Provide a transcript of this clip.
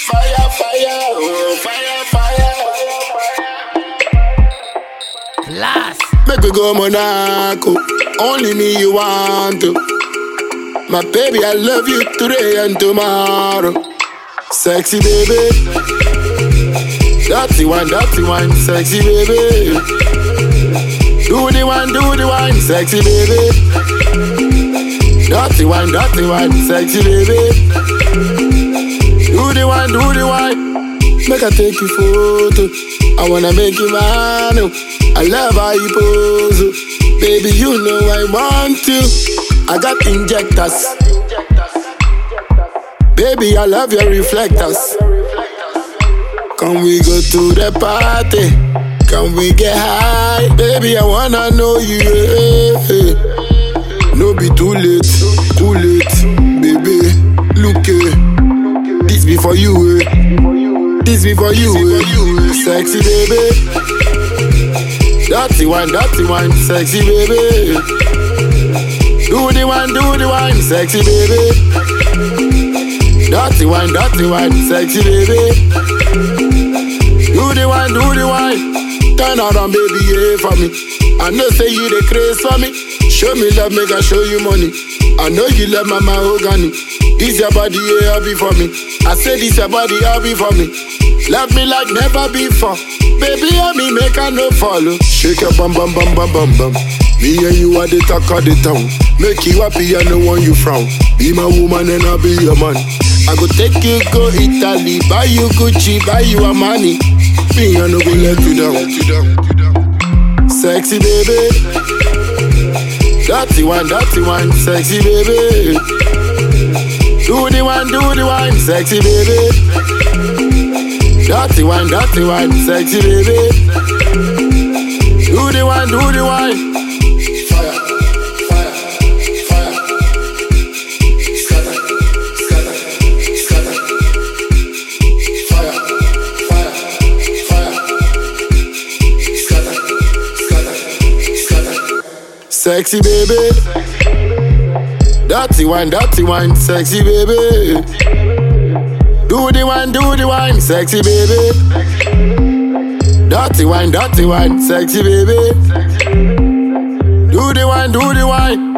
Fire, fire, oh, fire, fire. Last. Make we go Monaco. Only me you want to. My baby, I love you today and tomorrow. Sexy baby. Dirty one, sexy baby. Do the one, sexy baby. Dirty one, sexy baby. Do the one. Make I take you photo. I wanna make you mine. I love how you pose. Baby, you know I want you. I got injectors. Baby, I love your reflectors. Can we go to the party? Can we get high? Baby, I wanna know you. No be too late, baby. Look, this be for you. This be for you. Sexy baby. Dirty one, sexy baby. Do the one, sexy baby. Dirty one, sexy baby. Do the one. Turn around, baby, yeah, for me. I know say you the craze for me. Show me love, make I show you money. I know you love my mahogany. This your body, yeah, happy for me. I say this your body, happy for me. Love me like never before. Baby, I me make I no follow. Shake your bum. Me and you are the talk of the town. Make you happy, I no want you frown. Be my woman and I'll be your man. I go take you, go Italy. Buy you Gucci, buy you Armani. Me I no go let you down. Sexy baby. Dirty one, sexy baby. Do the one, sexy baby. Dirty one, sexy baby. Do the one. Fire. Scatter. Fire. Scatter. Sexy baby. Dirty one, sexy baby. Do the one, sexy baby. Dirty one, sexy baby. Do the one.